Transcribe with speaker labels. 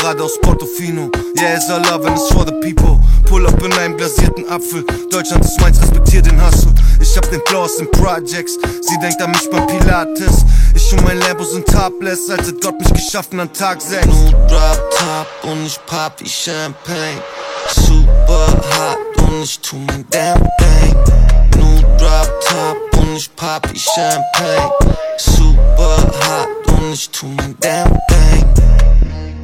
Speaker 1: gerade aus Portofino. Yeah, it's all love and it's for the people. Pull up in einem glasierten Apfel. Deutschland ist meins, respektier den Hustle. Ich hab den Flow aus den Projects. Sie denkt an mich beim Pilates. Ich und mein Lambo sind topless, als hat Gott mich geschaffen an Tag 6.
Speaker 2: Nur Drop Top und ich pop wie Champagne. Super hart und ich tu mein damn Thing. Nur Drop Top und ich pop wie Champagne. Super hart und ich tu mein damn Thing.